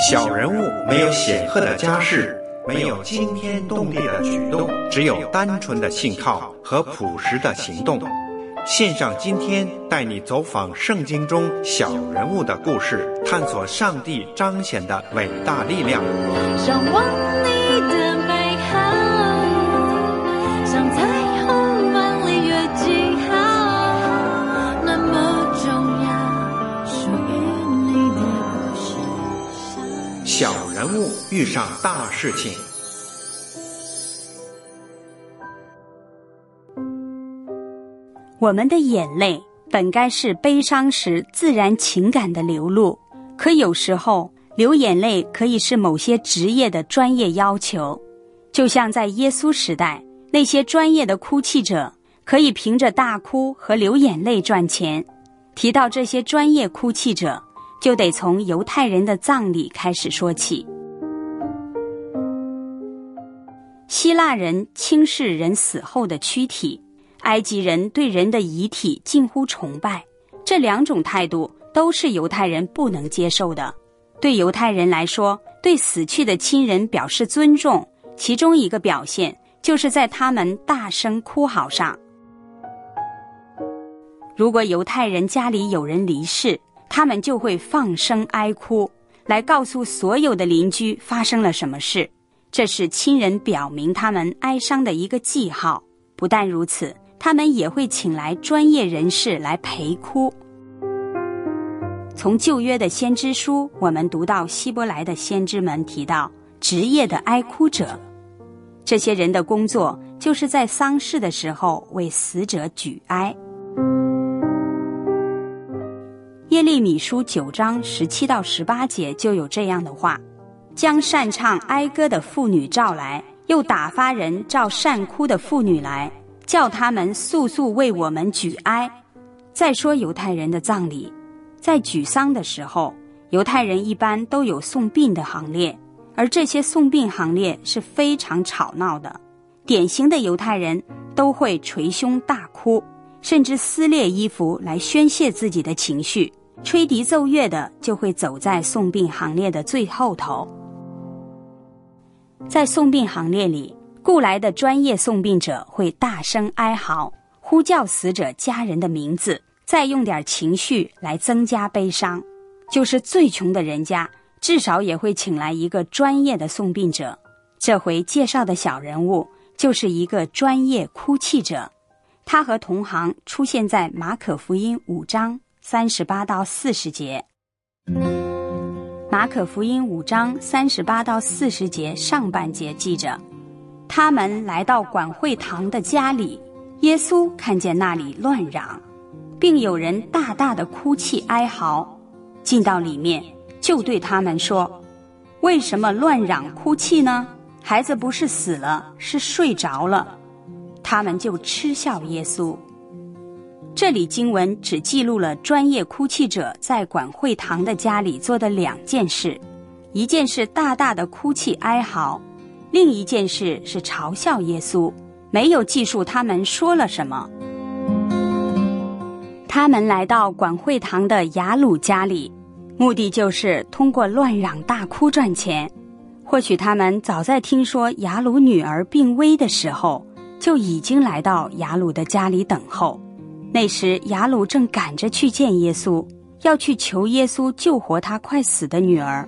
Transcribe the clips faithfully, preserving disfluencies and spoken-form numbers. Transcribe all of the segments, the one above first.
小人物没有显赫的家世，没有惊天动地的举动，只有单纯的信靠和朴实的行动。线上今天带你走访圣经中小人物的故事，探索上帝彰显的伟大力量。 向往你的美好，像彩虹万里越记号，那么重要，属于你的故事。 小人物遇上大事情。 我们的眼泪本该是悲伤时自然情感的流露，可有时候流眼泪可以是某些职业的专业要求。就像在耶稣时代，那些专业的哭泣者可以凭着大哭和流眼泪赚钱。提到这些专业哭泣者，就得从犹太人的葬礼开始说起。希腊人轻视人死后的躯体，埃及人对人的遗体近乎崇拜，这两种态度都是犹太人不能接受的。对犹太人来说，对死去的亲人表示尊重，其中一个表现就是在他们大声哭嚎上。如果犹太人家里有人离世，他们就会放声哀哭，来告诉所有的邻居发生了什么事，这是亲人表明他们哀伤的一个记号。不但如此，他们也会请来专业人士来陪哭。从旧约的先知书，我们读到希伯来的先知们提到职业的哀哭者，这些人的工作就是在丧事的时候为死者举哀。耶利米书九章十七到十八节就有这样的话：将擅唱哀歌的妇女召来，又打发人召善哭的妇女来，叫他们速速为我们举哀。再说犹太人的葬礼，在举丧的时候，犹太人一般都有送殡的行列，而这些送殡行列是非常吵闹的。典型的犹太人都会捶胸大哭，甚至撕裂衣服来宣泄自己的情绪。吹笛奏乐的就会走在送殡行列的最后头。在送殡行列里，雇来的专业送殡者会大声哀嚎，呼叫死者家人的名字，再用点情绪来增加悲伤。就是最穷的人家，至少也会请来一个专业的送殡者。这回介绍的小人物就是一个专业哭泣者，他和同行出现在马可福音五章三十八到四十节。马可福音五章三十八到四十节上半节记着，他们来到管会堂的家里，耶稣看见那里乱嚷，并有人大大的哭泣哀嚎，进到里面就对他们说：为什么乱嚷哭泣呢？孩子不是死了，是睡着了。他们就嗤笑耶稣。这里经文只记录了专业哭泣者在管会堂的家里做的两件事，一件是大大的哭泣哀嚎，另一件事是嘲笑耶稣，没有记述他们说了什么。他们来到管会堂的雅鲁家里，目的就是通过乱嚷大哭赚钱。或许他们早在听说雅鲁女儿病危的时候，就已经来到雅鲁的家里等候。那时雅鲁正赶着去见耶稣，要去求耶稣救活他快死的女儿。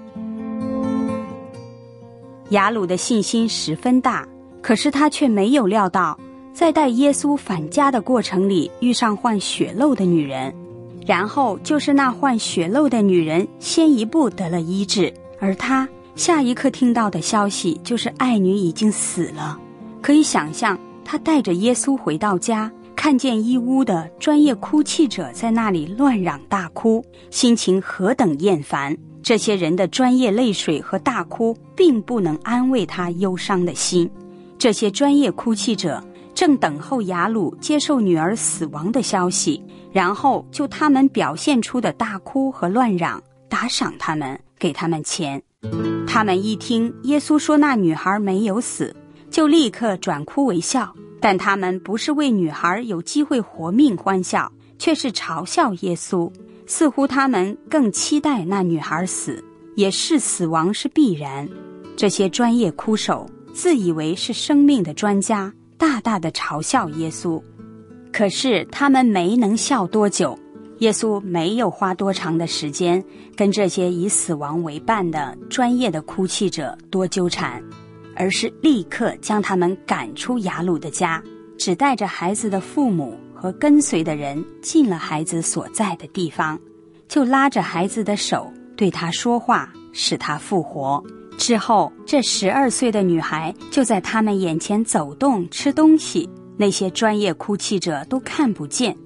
雅鲁的信心十分大，可是他却没有料到，在带耶稣返家的过程里遇上患血漏的女人，然后就是那患血漏的女人先一步得了医治，而他下一刻听到的消息就是爱女已经死了。可以想象，他带着耶稣回到家，看见一屋的专业哭泣者在那里乱嚷大哭，心情何等厌烦。这些人的专业泪水和大哭并不能安慰他忧伤的心。这些专业哭泣者正等候雅鲁接受女儿死亡的消息，然后就他们表现出的大哭和乱嚷打赏他们，给他们钱。他们一听耶稣说那女孩没有死，就立刻转哭为笑，但他们不是为女孩有机会活命欢笑，却是嘲笑耶稣，似乎他们更期待那女孩死。 也视死亡是必然。这些专业哭手自以为是生命的专家，大大的嘲笑耶稣。可是他们没能笑多久，耶稣没有花多长的时间跟这些以死亡为伴的专业的哭泣者多纠缠，而是立刻将他们赶出雅鲁的家，只带着孩子的父母和跟随的人进了孩子所在的地方，就拉着孩子的手对他说话，使他复活。之后这十二岁的女孩就在他们眼前走动吃东西，那些专业哭泣者都看不见。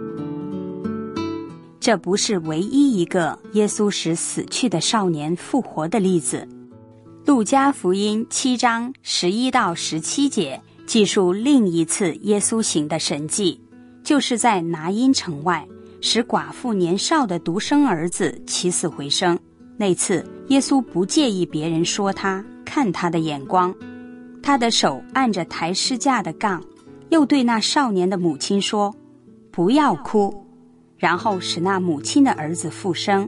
这不是唯一一个耶稣使死去的少年复活的例子。路加福音七章十一到十七节记述另一次耶稣行的神迹，就是在拿因城外使寡妇年少的独生儿子起死回生。那次耶稣不介意别人说他看他的眼光，他的手按着抬尸架的杠，又对那少年的母亲说，不要哭，然后使那母亲的儿子复生。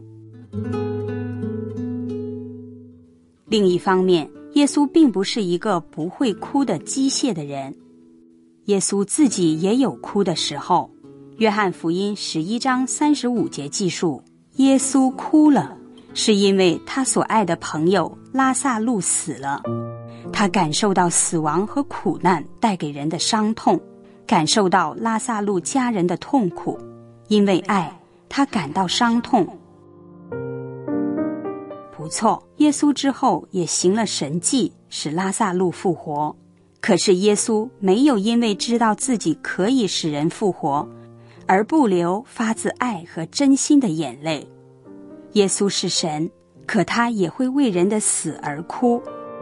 另一方面，耶稣并不是一个不会哭的机械的人，耶稣自己也有哭的时候。约翰福音十一章三十五节记述，耶稣哭了，是因为他所爱的朋友拉撒路死了。他感受到死亡和苦难带给人的伤痛，感受到拉撒路家人的痛苦，因为爱，他感到伤痛。不错，耶稣之后也行了神迹，使拉撒路复活。可是耶稣没有因为知道自己可以使人复活，而不流发自爱和真心的眼泪。耶稣是神，可他也会为人的死而哭。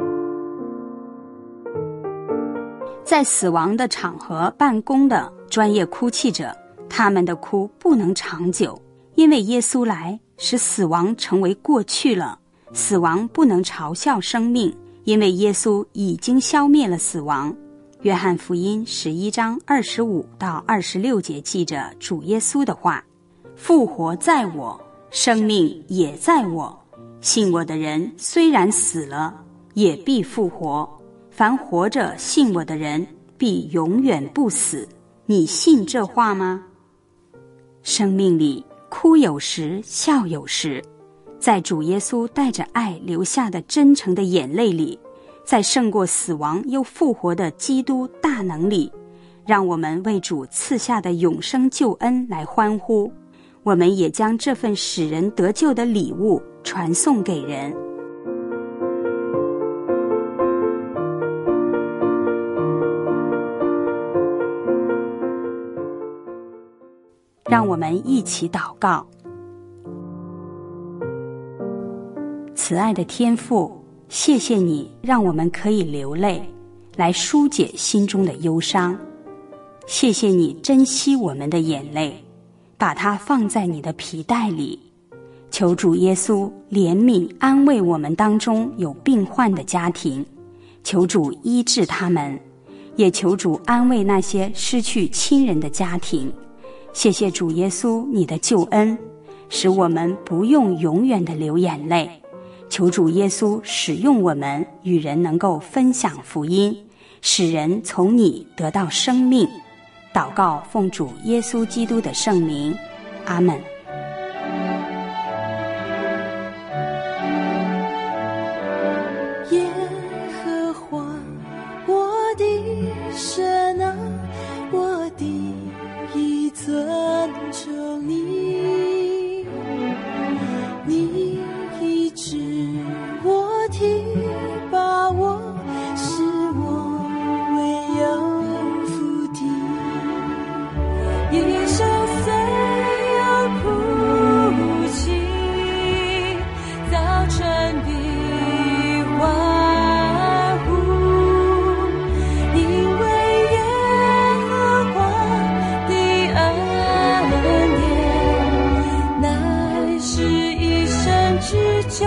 在死亡的场合办公的专业哭泣者，他们的哭不能长久，因为耶稣来使死亡成为过去了。死亡不能嘲笑生命，因为耶稣已经消灭了死亡。约翰福音十一章二十五到二十六节记着主耶稣的话，复活在我，生命也在我，信我的人虽然死了，也必复活，凡活着信我的人必永远不死。你信这话吗？生命里哭有时，笑有时，在主耶稣带着爱流下的真诚的眼泪里，在胜过死亡又复活的基督大能里，让我们为主赐下的永生救恩来欢呼。我们也将这份使人得救的礼物传送给人。让我们一起祷告。慈爱的天父，谢谢你让我们可以流泪，来疏解心中的忧伤。谢谢你珍惜我们的眼泪，把它放在你的皮带里。求主耶稣怜悯安慰我们当中有病患的家庭，求主医治他们，也求主安慰那些失去亲人的家庭。谢谢主耶稣你的救恩，使我们不用永远的流眼泪。求主耶稣使用我们与人能够分享福音，使人从你得到生命。祷告奉主耶稣基督的圣名，阿们。 耶和华我的神啊，我的尊重你，你医治我提拔我，使我唯有福地。夜深虽有哭泣，早晨必欢呼，因为耶和华的恩典乃是一生之久。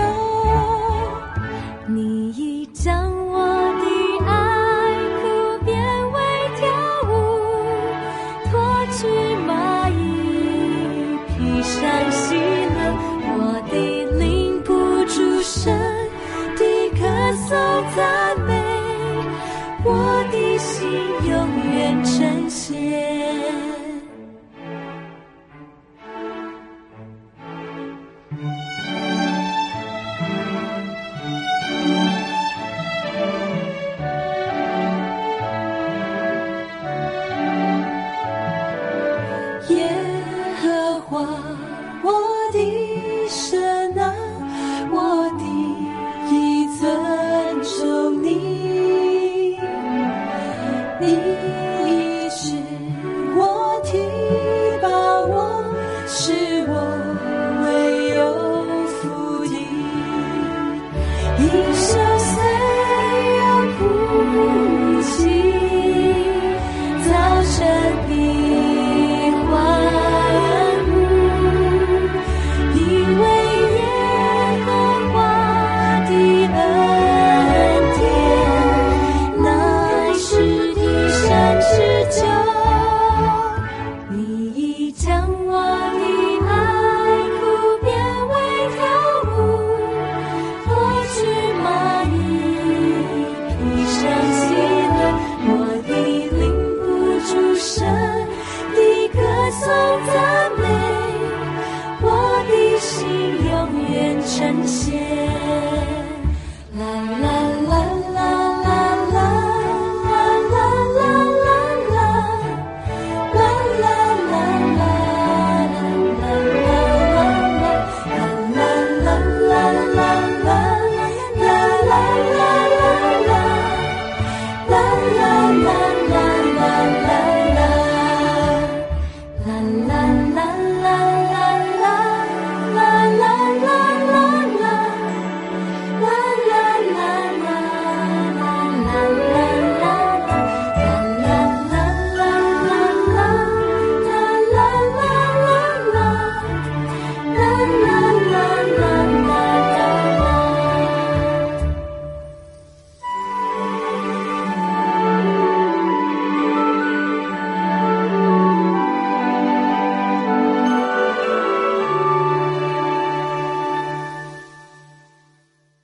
你已将我的爱哭变为跳舞，脱去麻衣，披上喜乐，我的灵不住呈现。啦啦